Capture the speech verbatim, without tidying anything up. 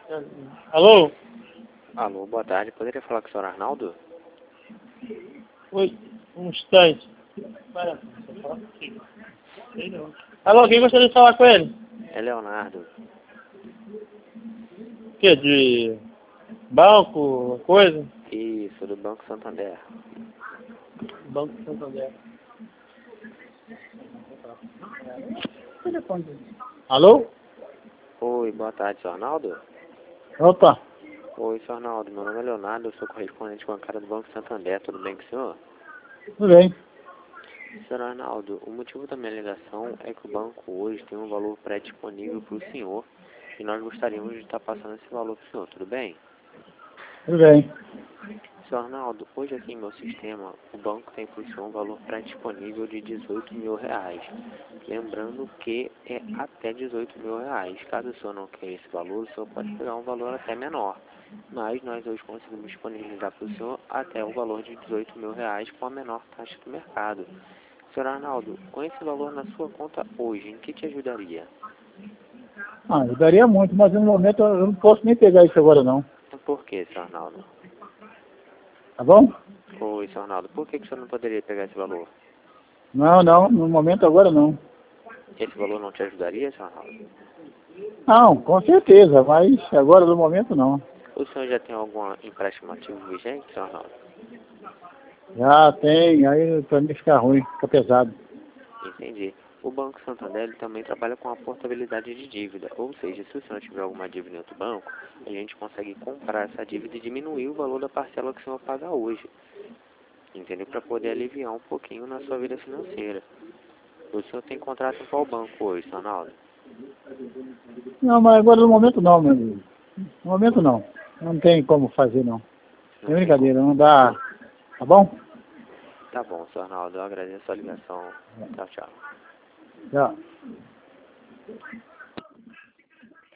Alô? Alô, boa tarde. Poderia falar com o senhor Arnaldo? Oi, um instante. Para, só falar contigo. Sei não. Alô, quem gostaria de falar com ele? É Leonardo. O que? De banco, coisa? Isso, do Banco Santander. Banco Santander. Alô? Oi, boa tarde, senhor Arnaldo? Opa, Oi, senhor Arnaldo. Meu nome é Leonardo, eu sou correspondente bancário do Banco Santander. Tudo bem com o senhor? tudo bem. Senhor Arnaldo, o motivo da minha ligação é que o banco hoje tem um valor pré-disponível para o senhor e nós gostaríamos de estar passando esse valor para o senhor, tudo bem? Tudo bem. Senhor Arnaldo, hoje aqui em meu sistema, o banco tem para o senhor um valor pré-disponível de dezoito mil reais. Lembrando que é até dezoito mil reais. Caso o senhor não queira esse valor, o senhor pode pegar um valor até menor. Mas nós hoje conseguimos disponibilizar para o senhor até o valor de dezoito mil reais com a menor taxa do mercado. Senhor Arnaldo, com esse valor na sua conta hoje, em que te ajudaria? Ah, eu daria muito, mas no momento eu não posso nem pegar isso agora não. Por que, senhor Arnaldo? Tá bom? Oi, senhor Arnaldo, por que, que o senhor não poderia pegar esse valor? Não, não, no momento agora não. Esse valor não te ajudaria, senhor Arnaldo? Não, com certeza, mas agora no momento não. O senhor já tem algum empréstimo ativo vigente, senhor Arnaldo? Já tem, aí pra mim fica ruim, fica pesado. Entendi. O Banco Santander ele também trabalha com a portabilidade de dívida, ou seja, se o senhor tiver alguma dívida em outro banco, a gente consegue comprar essa dívida e diminuir o valor da parcela que o senhor paga hoje, entendeu? Para poder aliviar um pouquinho na sua vida financeira. O senhor tem contrato com qual banco hoje, senhor Arnaldo? Não, mas agora no momento não, meu amigo. No momento não. Não tem como fazer não. Não É tem brincadeira, como. não dá. Tá bom? Tá bom, senhor Arnaldo, eu agradeço a ligação. Tchau, tchau. Já.